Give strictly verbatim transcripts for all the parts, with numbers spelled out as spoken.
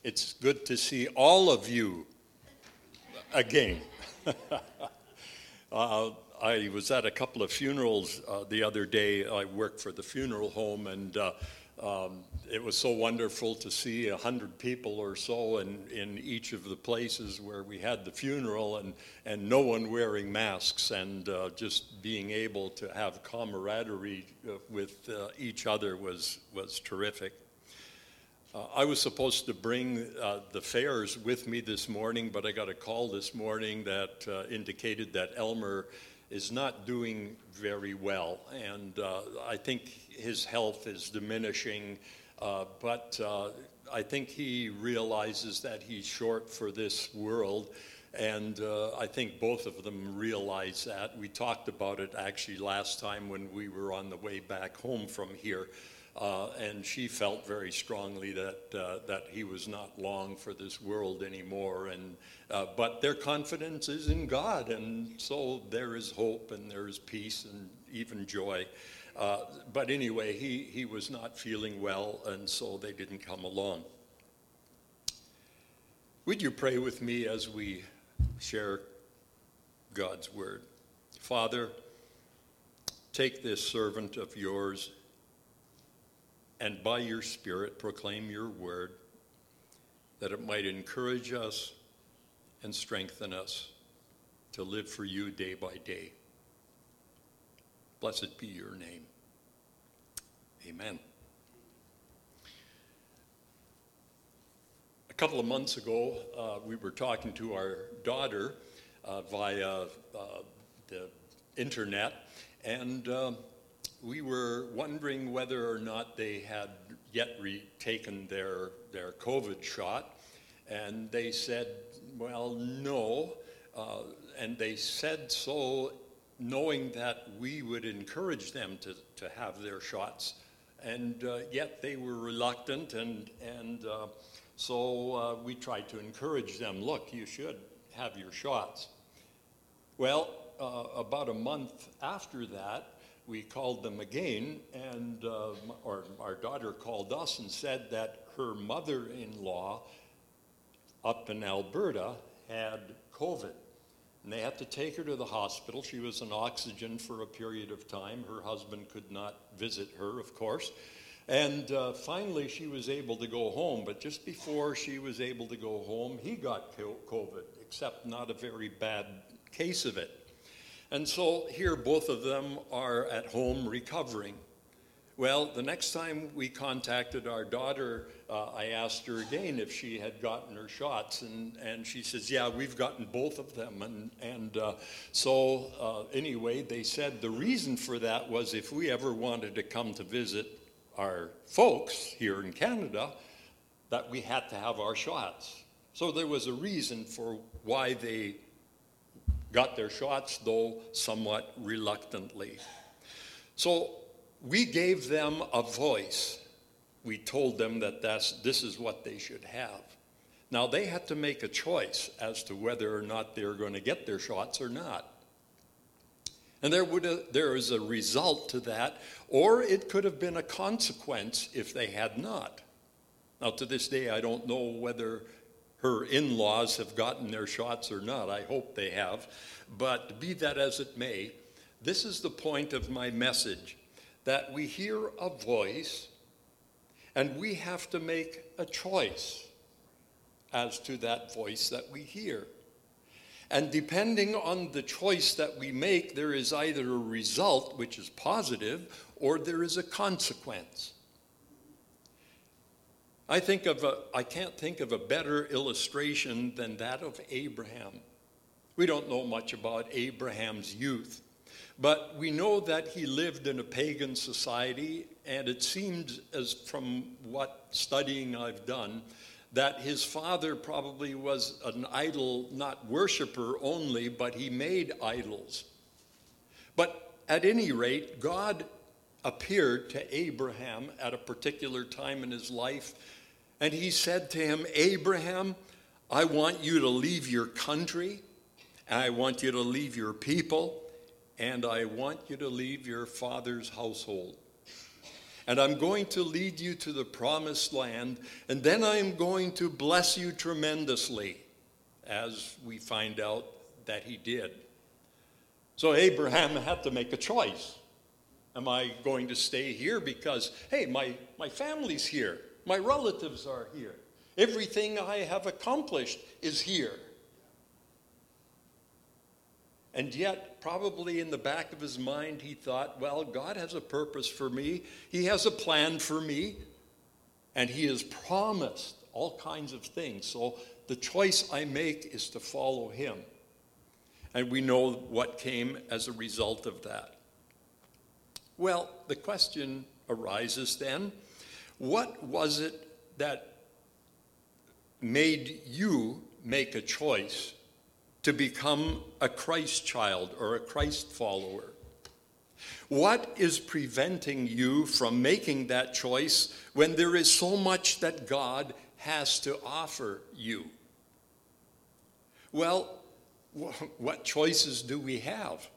It's good to see all of you again. uh, I was at a couple of funerals uh, the other day. I work for the funeral home, and uh, um, it was so wonderful to see a hundred people or so in, in each of the places where we had the funeral, and, and no one wearing masks, and uh, just being able to have camaraderie uh, with uh, each other was, was terrific. Uh, I was supposed to bring uh, the fares with me this morning, but I got a call this morning that uh, indicated that Elmer is not doing very well, and uh, I think his health is diminishing, uh, but uh, I think he realizes that he's short for this world, and uh, I think both of them realize that. We talked about it actually last time when we were on the way back home from here. Uh, and she felt very strongly that uh, that he was not long for this world anymore. And uh, but their confidence is in God, and so there is hope and there is peace and even joy. Uh, but anyway, he he was not feeling well, and so they didn't come along. Would you pray with me as we share God's word? Father, take this servant of yours, and by your Spirit proclaim your word, that it might encourage us and strengthen us to live for you day by day. Blessed be your name. Amen. A couple of months ago, uh, we were talking to our daughter uh, via uh, the internet, and uh, we were wondering whether or not they had yet retaken their, their COVID shot, and they said, well, no, uh, and they said so knowing that we would encourage them to, to have their shots, and uh, yet they were reluctant, and, and uh, so uh, we tried to encourage them, look, you should have your shots. Well, uh, about a month after that, we called them again, and uh, or our daughter called us and said that her mother-in-law up in Alberta had COVID, and they had to take her to the hospital. She was on oxygen for a period of time. Her husband could not visit her, of course, and uh, finally she was able to go home, but just before she was able to go home, he got COVID, except not a very bad case of it. And so here both of them are at home recovering. Well, the next time we contacted our daughter, uh, I asked her again if she had gotten her shots, and, and she says, yeah, we've gotten both of them. And, and uh, so uh, anyway, they said the reason for that was if we ever wanted to come to visit our folks here in Canada, that we had to have our shots. So there was a reason for why they got their shots, though somewhat reluctantly. So we gave them a voice. We told them that that's, this is what they should have. Now they had to make a choice as to whether or not they're going to get their shots or not. And there would a, there is a result to that, or it could have been a consequence if they had not. Now to this day, I don't know whether her in-laws have gotten their shots or not. I hope they have. But be that as it may, this is the point of my message, that we hear a voice and we have to make a choice as to that voice that we hear. And depending on the choice that we make, there is either a result, which is positive, or there is a consequence. I think of a, I can't think of a better illustration than that of Abraham. We don't know much about Abraham's youth, but we know that he lived in a pagan society, and it seemed, as from what studying I've done, that his father probably was an idol, not worshiper only, but he made idols. But at any rate, God appeared to Abraham at a particular time in his life, and he said to him, Abraham, I want you to leave your country, and I want you to leave your people, and I want you to leave your father's household. and I'm going to lead you to the promised land, and then I am going to bless you tremendously, as we find out that he did. So Abraham had to make a choice. Am I going to stay here because, hey, my, my family's here, my relatives are here, everything I have accomplished is here? And yet, probably in the back of his mind, he thought, well, God has a purpose for me. He has a plan for me. And he has promised all kinds of things. So the choice I make is to follow him. And we know what came as a result of that. Well, the question arises then, what was it that made you make a choice to become a Christ child or a Christ follower? What is preventing you from making that choice when there is so much that God has to offer you? Well, what choices do we have?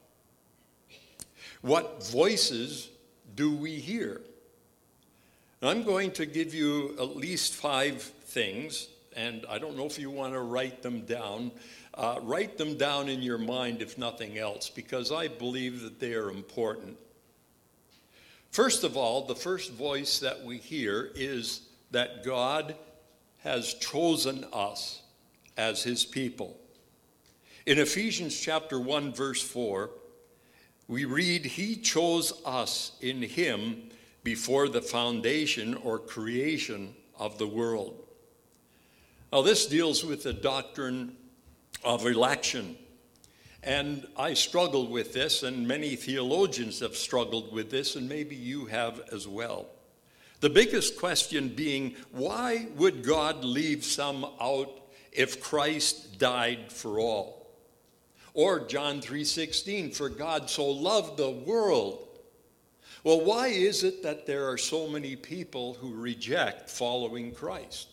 What voices do we hear? I'm going to give you at least five things, and I don't know if you want to write them down. Uh, write them down in your mind, if nothing else, because I believe that they are important. First of all, the first voice that we hear is that God has chosen us as his people. In Ephesians chapter one, verse four, we read, he chose us in him before the foundation or creation of the world. Now, this deals with the doctrine of election. And I struggled with this, and many theologians have struggled with this, and maybe you have as well. The biggest question being, why would God leave some out if Christ died for all? Or John three sixteen, for God so loved the world. Well, why is it that there are so many people who reject following Christ?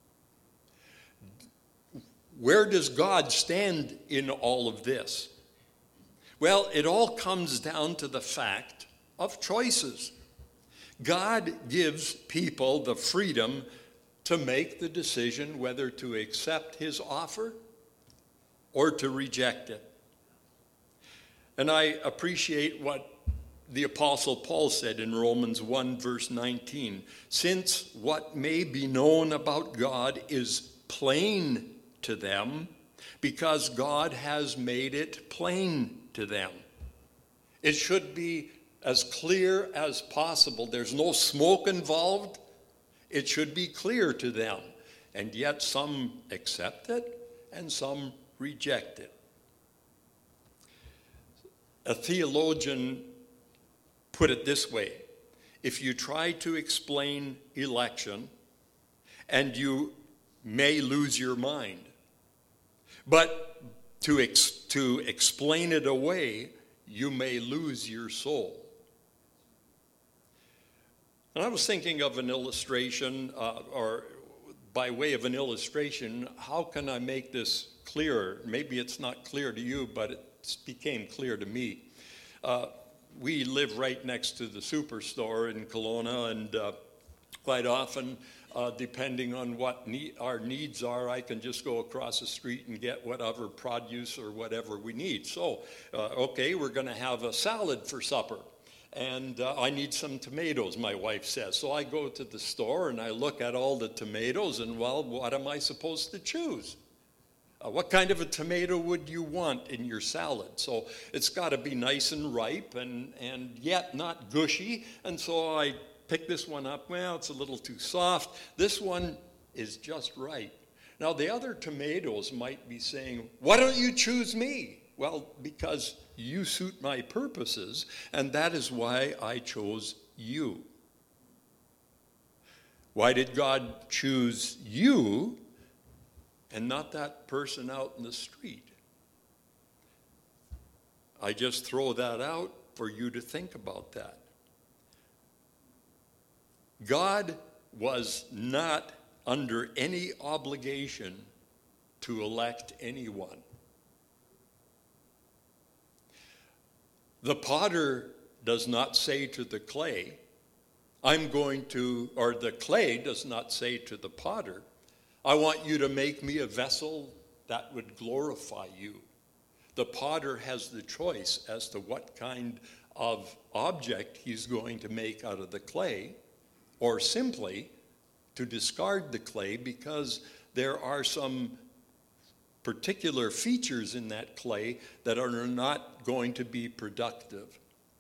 Where does God stand in all of this? Well, it all comes down to the fact of choices. God gives people the freedom to make the decision whether to accept his offer or to reject it. And I appreciate what the Apostle Paul said in Romans one, verse nineteen. Since what may be known about God is plain to them, because God has made it plain to them. It should be as clear as possible. There's no smoke involved. It should be clear to them. And yet some accept it and some reject it. A theologian put it this way: if you try to explain election, and you may lose your mind, but to, ex- to explain it away, you may lose your soul. And I was thinking of an illustration, uh, or by way of an illustration, how can I make this clearer? Maybe it's not clear to you, but it became clear to me. Uh, we live right next to the superstore in Kelowna, and uh, quite often, Uh, depending on what need, our needs are, I can just go across the street and get whatever produce or whatever we need. So, uh, okay, we're going to have a salad for supper. And uh, I need some tomatoes, my wife says. So I go to the store and I look at all the tomatoes, and, well, what am I supposed to choose? Uh, what kind of a tomato would you want in your salad? So it's got to be nice and ripe and, and yet not gushy. And so I pick this one up. Well, it's a little too soft. This one is just right. Now, the other tomatoes might be saying, why don't you choose me? Well, because you suit my purposes, and that is why I chose you. Why did God choose you and not that person out in the street? I just throw that out for you to think about that. God was not under any obligation to elect anyone. The potter does not say to the clay, I'm going to, or the clay does not say to the potter, I want you to make me a vessel that would glorify you. The potter has the choice as to what kind of object he's going to make out of the clay, or simply to discard the clay because there are some particular features in that clay that are not going to be productive.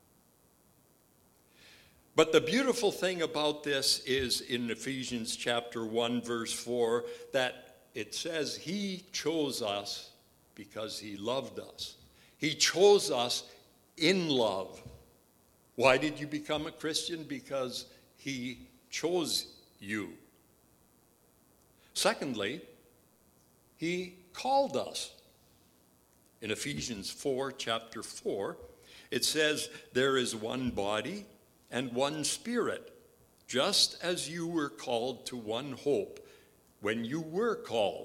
But the beautiful thing about this is in Ephesians chapter one, verse four, that it says he chose us because he loved us. He chose us in love. Why did you become a Christian? Because he chose you. Secondly, he called us. In Ephesians four, chapter four, it says, there is one body and one Spirit, just as you were called to one hope when you were called.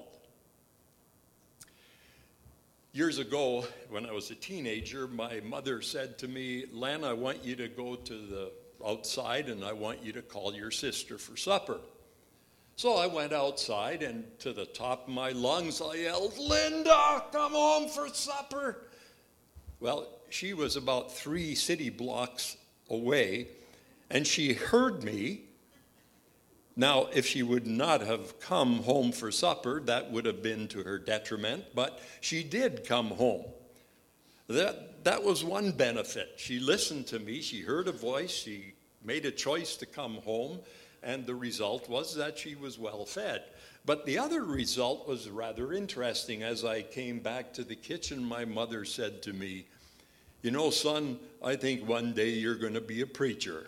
Years ago, when I was a teenager, my mother said to me, Len, I want you to go to the outside and I want you to call your sister for supper. So I went outside and to the top of my lungs I yelled, Linda, come home for supper. Well, she was about three city blocks away, and she heard me. Now, if she would not have come home for supper, that would have been to her detriment, but she did come home. That, that was one benefit. She listened to me, she heard a voice, she made a choice to come home, and the result was that she was well fed. But the other result was rather interesting. As I came back to the kitchen, my mother said to me, you know, son, I think one day you're going to be a preacher.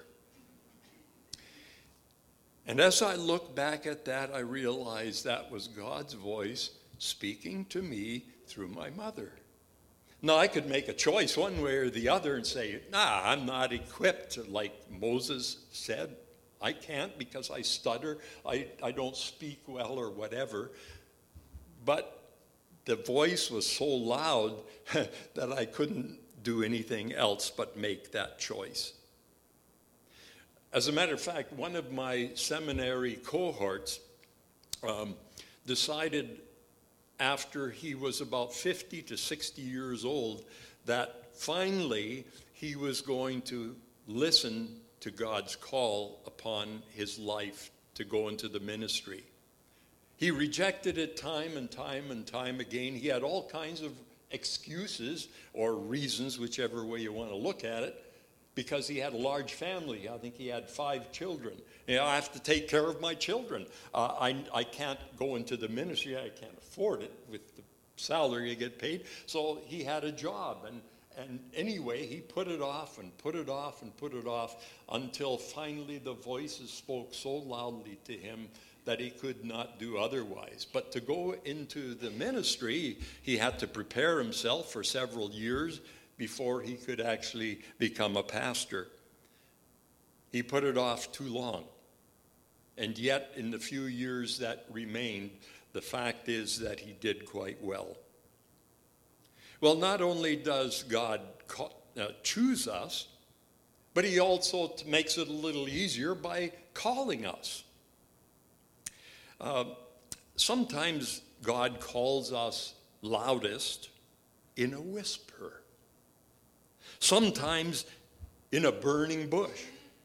And as I look back at that, I realized that was God's voice speaking to me through my mother. Now, I could make a choice one way or the other and say, nah, I'm not equipped, like Moses said. I can't because I stutter, I, I don't speak well or whatever. But the voice was so loud that I couldn't do anything else but make that choice. As a matter of fact, one of my seminary cohorts um, decided after he was about fifty to sixty years old that finally he was going to listen to God's call upon his life to go into the ministry. He rejected it time and time and time again. He had all kinds of excuses or reasons, whichever way you want to look at it, because he had a large family. I think he had five children. You know, I have to take care of my children. Uh, I, I can't go into the ministry. I can't afford it with the salary I get paid. So he had a job. And, and anyway, he put it off and put it off and put it off until finally the voices spoke so loudly to him that he could not do otherwise. But to go into the ministry, he had to prepare himself for several years before he could actually become a pastor. He put it off too long. And yet, in the few years that remained, the fact is that he did quite well. Well, not only does God call, uh, choose us, but he also makes it a little easier by calling us. Uh, sometimes God calls us loudest in a whisper. Sometimes in a burning bush.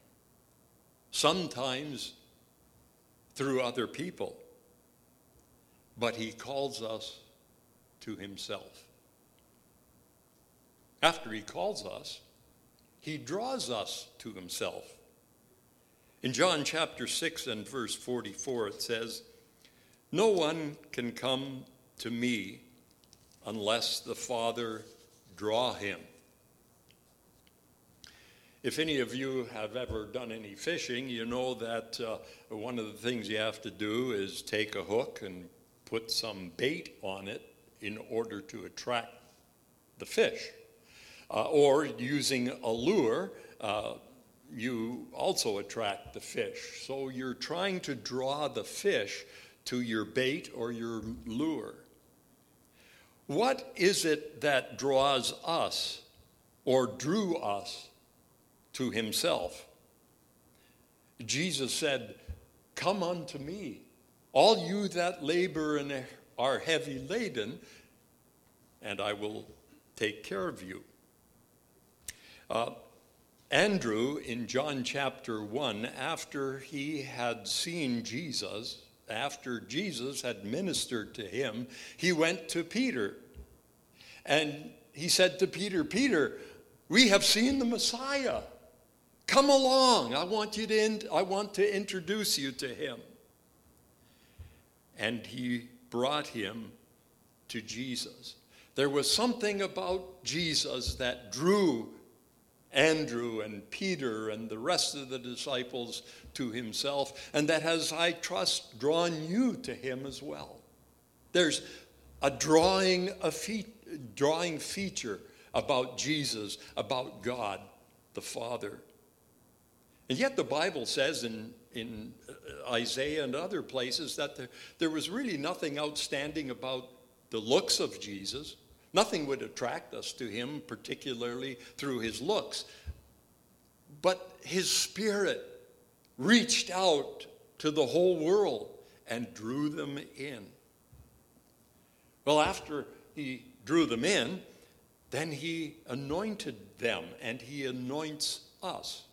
Sometimes through other people. But he calls us to himself. After he calls us, he draws us to himself. In John chapter six and verse forty-four, it says, no one can come to me unless the Father draw him. If any of you have ever done any fishing, you know that uh, one of the things you have to do is take a hook and put some bait on it in order to attract the fish. Uh, or using a lure, uh, you also attract the fish. So you're trying to draw the fish to your bait or your lure. What is it that draws us or drew us to himself? Jesus said, "Come unto me, all you that labor and are heavy laden, and I will take care of you." Uh, Andrew, in John chapter one, after he had seen Jesus, after Jesus had ministered to him, he went to Peter. And he said to Peter, "Peter, we have seen the Messiah. Come along. I want you to in, I want to introduce you to him." And he brought him to Jesus. There was something about Jesus that drew Andrew and Peter and the rest of the disciples to himself, and that has, I trust, drawn you to him as well. There's a drawing, a fe- drawing feature about Jesus, about God the Father. And yet the Bible says in, in Isaiah and other places that there, there was really nothing outstanding about the looks of Jesus. Nothing would attract us to him, particularly through his looks. But his spirit reached out to the whole world and drew them in. Well, after he drew them in, then he anointed them, and he anoints us.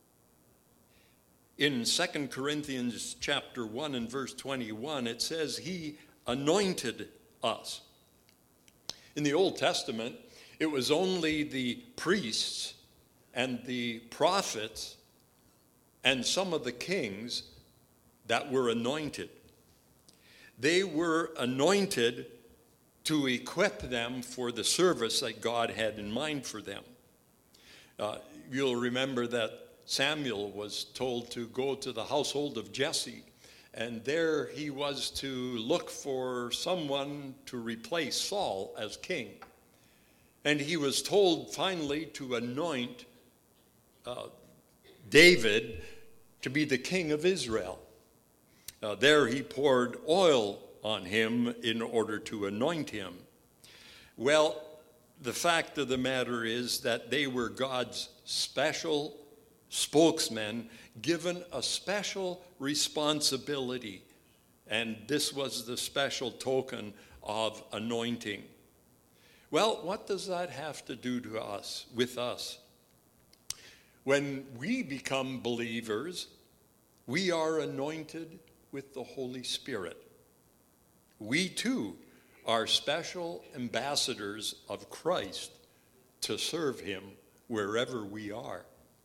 In Second Corinthians chapter one and verse twenty-one, it says he anointed us. In the Old Testament, it was only the priests and the prophets and some of the kings that were anointed. They were anointed to equip them for the service that God had in mind for them. Uh, you'll remember that Samuel was told to go to the household of Jesse, and there he was to look for someone to replace Saul as king. And he was told finally to anoint uh, David to be the king of Israel. Uh, there he poured oil on him in order to anoint him. Well, the fact of the matter is that they were God's special spokesmen, given a special responsibility, and this was the special token of anointing. Well, what does that have to do to us, with us? When we become believers, we are anointed with the Holy Spirit. We too are special ambassadors of Christ to serve him wherever we are.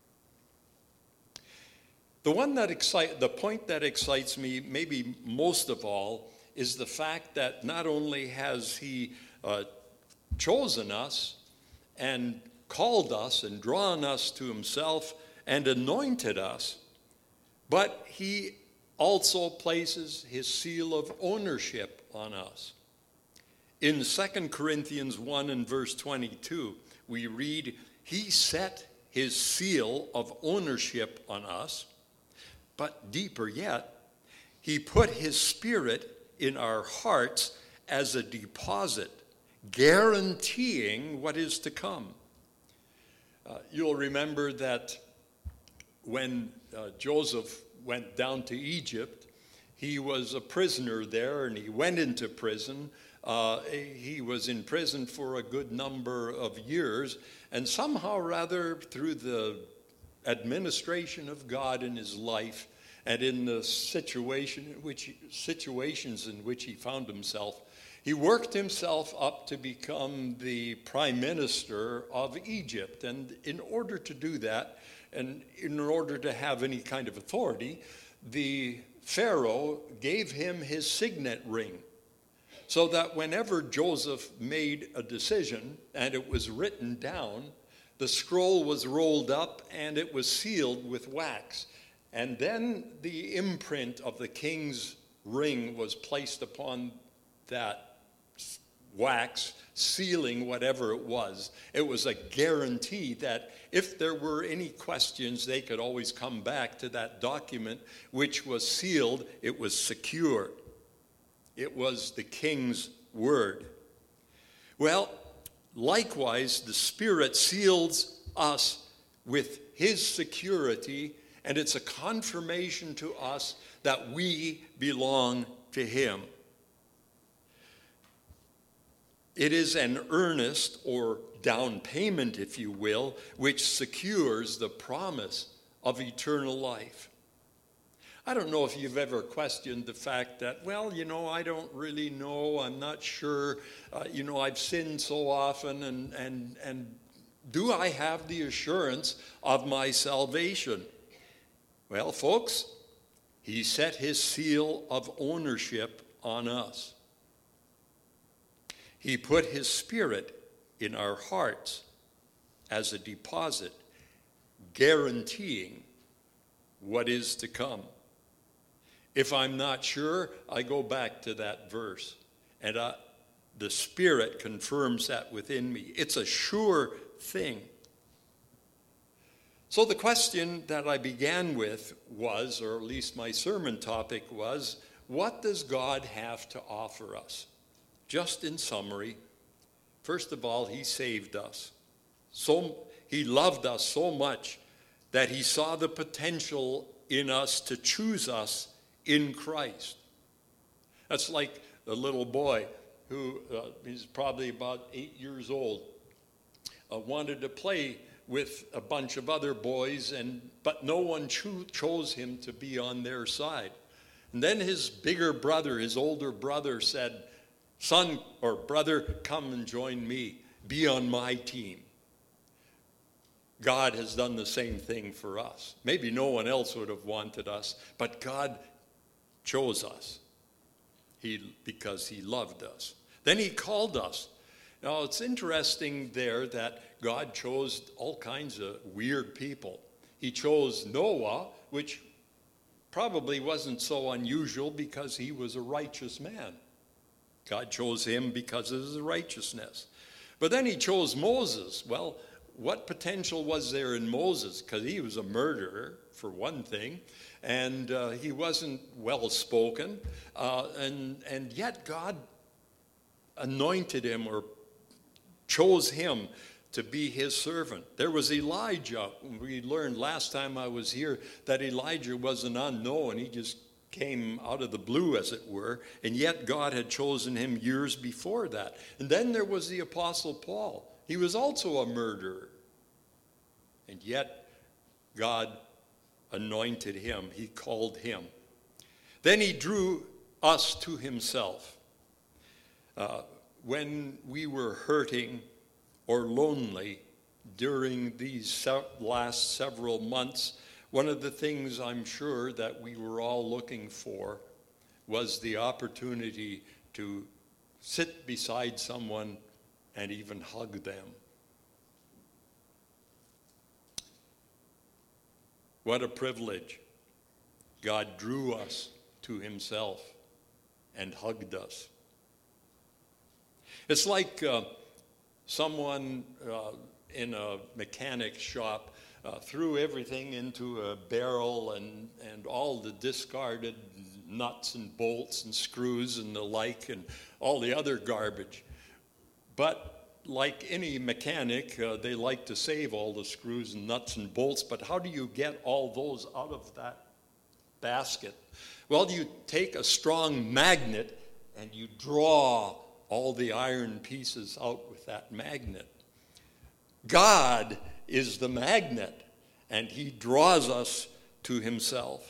The one that excite, the point that excites me maybe most of all is the fact that not only has he uh, chosen us and called us and drawn us to himself and anointed us, but he also places his seal of ownership on us. In Second Corinthians one and verse twenty-two, we read, "He set his seal of ownership on us." But deeper yet, he put his spirit in our hearts as a deposit, guaranteeing what is to come. Uh, you'll remember that when uh, Joseph went down to Egypt, he was a prisoner there, and he went into prison. Uh, he was in prison for a good number of years, and somehow or other, through the administration of God in his life and in the situation in which situations in which he found himself, he worked himself up to become the prime minister of Egypt. And in order to do that, and in order to have any kind of authority, the Pharaoh gave him his signet ring, so that whenever Joseph made a decision and it was written down, the scroll was rolled up and it was sealed with wax. And then the imprint of the king's ring was placed upon that wax, sealing whatever it was. It was a guarantee that if there were any questions, they could always come back to that document, which was sealed. It was secure. It was the king's word. Well, likewise, the Spirit seals us with his security and it's a confirmation to us that we belong to him. It is an earnest or down payment, if you will, which secures the promise of eternal life. I don't know if you've ever questioned the fact that, well, you know, I don't really know, I'm not sure, uh, you know, I've sinned so often, and, and, and do I have the assurance of my salvation? Well, folks, he set his seal of ownership on us. He put his Spirit in our hearts as a deposit, guaranteeing what is to come. If I'm not sure, I go back to that verse, and I, the Spirit confirms that within me. It's a sure thing. So the question that I began with was, or at least my sermon topic was, what does God have to offer us? Just in summary, first of all, he saved us. So he loved us so much that he saw the potential in us to choose us in Christ. That's like a little boy who uh, is probably about eight years old, uh, wanted to play with a bunch of other boys, and but no one cho- chose him to be on their side. And then his bigger brother, his older brother, said, "Son or brother, come and join me. Be on my team." God has done the same thing for us. Maybe no one else would have wanted us, but God chose us he, because he loved us. Then he called us. Now, it's interesting there that God chose all kinds of weird people. He chose Noah, which probably wasn't so unusual because he was a righteous man. God chose him because of his righteousness. But then he chose Moses. Well, what potential was there in Moses? Because he was a murderer, for one thing, and uh, he wasn't well-spoken, uh, and, and yet God anointed him or chose him to be his servant. There was Elijah. We learned last time I was here that Elijah was an unknown. He just came out of the blue, as it were, and yet God had chosen him years before that. And then there was the Apostle Paul. He was also a murderer, and yet God anointed him. He called him. Then he drew us to himself. Uh, when we were hurting or lonely during these se- last several months, one of the things I'm sure that we were all looking for was the opportunity to sit beside someone and even hug them. What a privilege. God drew us to himself and hugged us. It's like uh, someone uh, in a mechanic shop uh, threw everything into a barrel and, and all the discarded nuts and bolts and screws and the like and all the other garbage. But like any mechanic, uh, they like to save all the screws and nuts and bolts, but how do you get all those out of that basket? Well, you take a strong magnet and you draw all the iron pieces out with that magnet. God is the magnet, and he draws us to himself.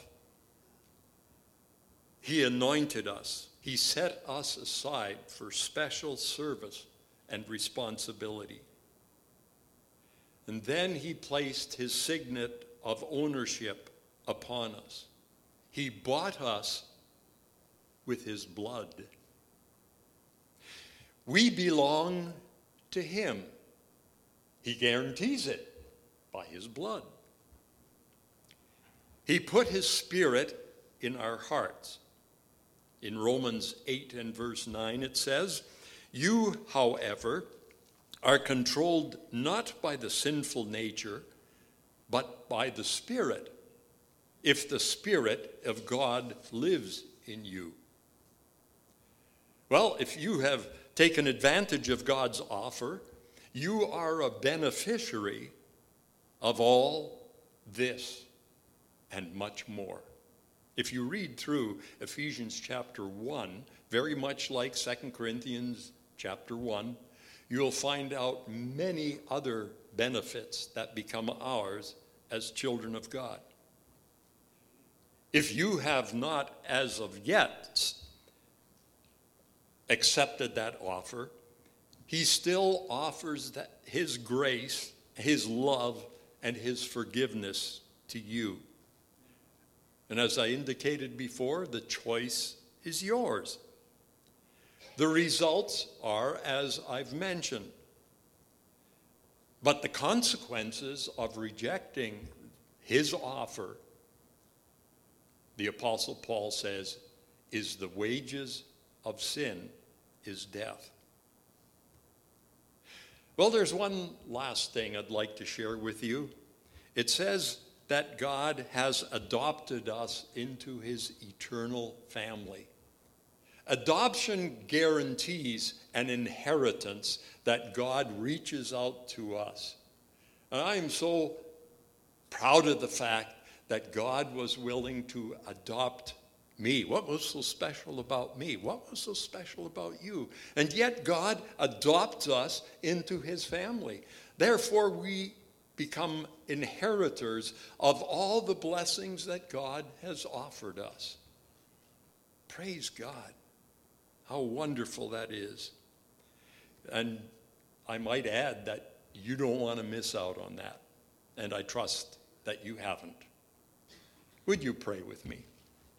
He anointed us. He set us aside for special service and responsibility. And then he placed his signet of ownership upon us. He bought us with his blood. We belong to him. He guarantees it by his blood. He put his Spirit in our hearts. In Romans eight and verse nine it says, "You, however, are controlled not by the sinful nature, but by the Spirit, if the Spirit of God lives in you." Well, if you have taken advantage of God's offer, you are a beneficiary of all this. and much more. If you read through Ephesians chapter one, very much like Second Corinthians chapter one, you'll find out many other benefits that become ours as children of God. If you have not as of yet accepted that offer, he still offers that his grace, his love, and his forgiveness to you. And as I indicated before, the choice is yours. The results are as I've mentioned. But the consequences of rejecting his offer, the Apostle Paul says, is the wages of sin is death. Well, there's one last thing I'd like to share with you. It says that God has adopted us into his eternal family. Adoption guarantees an inheritance that God reaches out to us. And I am so proud of the fact that God was willing to adopt me. What was so special about me? What was so special about you? And yet God adopts us into his family. Therefore, we become inheritors of all the blessings that God has offered us. Praise God. How wonderful that is. And I might add that you don't want to miss out on that. And I trust that you haven't. Would you pray with me?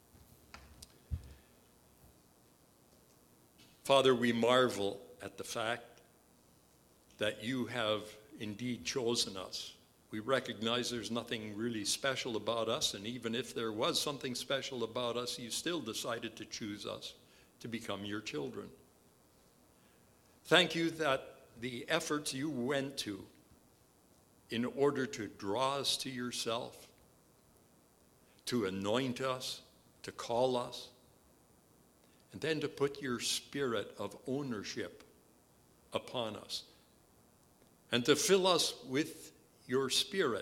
Father, we marvel at the fact that you have indeed chosen us. We recognize there's nothing really special about us, and even if there was something special about us, you still decided to choose us to become your children. Thank you that the efforts you went to in order to draw us to yourself, to anoint us, to call us, and then to put your spirit of ownership upon us, and to fill us with your spirit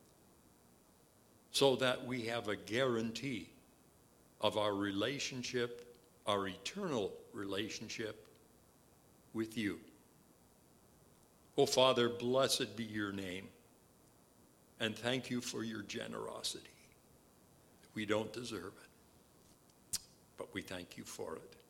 so that we have a guarantee of our relationship, our eternal relationship with you. Oh, Father, blessed be your name, and thank you for your generosity. We don't deserve it, but we thank you for it.